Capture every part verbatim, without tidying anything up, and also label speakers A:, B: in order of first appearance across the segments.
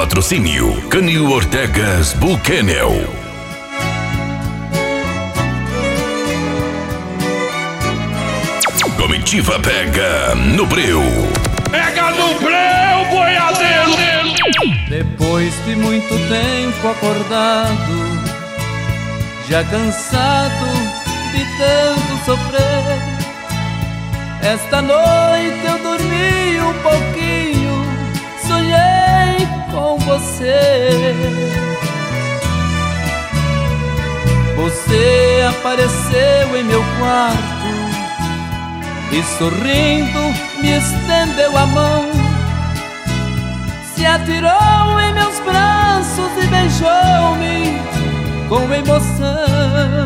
A: Patrocínio Canil Ortegas Buquenel. Comitiva pega no breu.
B: Pega no breu, boiadeiro.
C: Depois de muito tempo acordado, já cansado de tanto sofrer, esta noite eu dormi um pouquinho, sonhei com você. Você apareceu em meu quarto e sorrindo me estendeu a mão, se atirou em meus braços e beijou-me com emoção.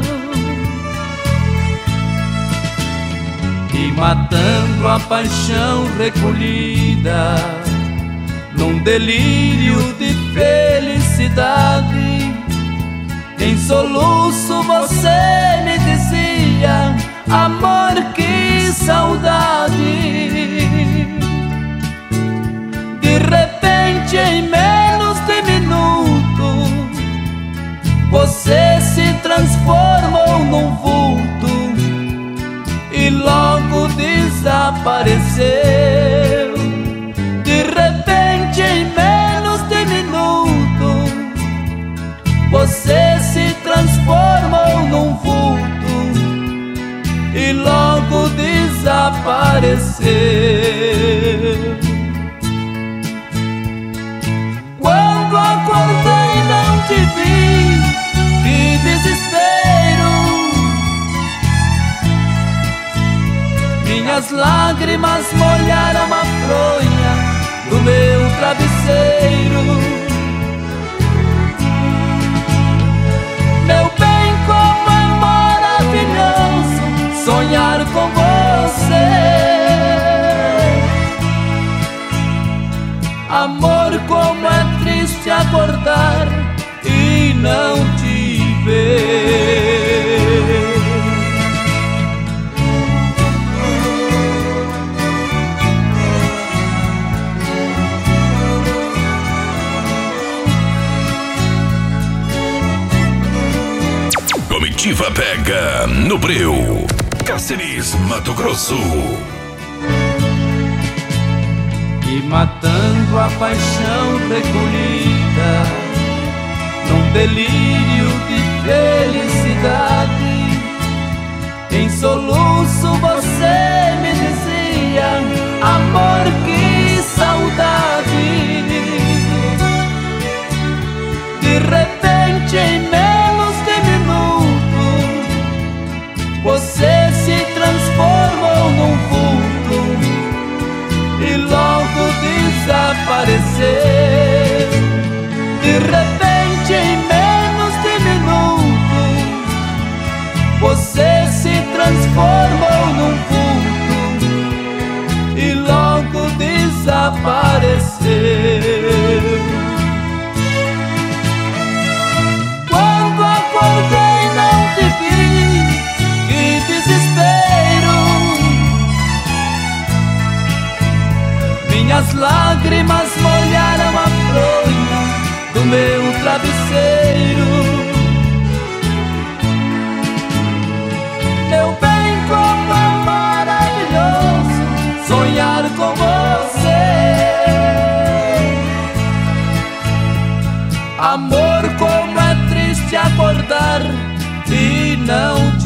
C: E matando a paixão recolhida num delírio de felicidade, em soluço você me dizia: amor, que saudade. De repente, em menos de minuto, você se transformou num vulto e logo desapareceu. De repente, em menos de minuto, você se transformou num vulto e logo desapareceu. Quando acordei não te vi, que desespero. Minhas lágrimas molharam a fronha do meu travesseiro. Meu bem, como é maravilhoso sonhar com você. Amor, como é triste acordar e não te ver.
A: Comitiva pega no breu. Cáceres, Mato Grosso.
C: E matando a paixão recolhida num delírio de felicidade, em soluço você me dizia: amor, que saudade. De repente, em menos de minuto, você se transformou num vulto e logo desapareceu. De repente, em menos de minuto, você se transformou num vulto e logo desapareceu. Quando acordei não te vi, que desespero. Minhas lágrimas molharam a fronha do meu travesseiro. Meu bem, como é maravilhoso sonhar com você. Amor, como é triste acordar e não te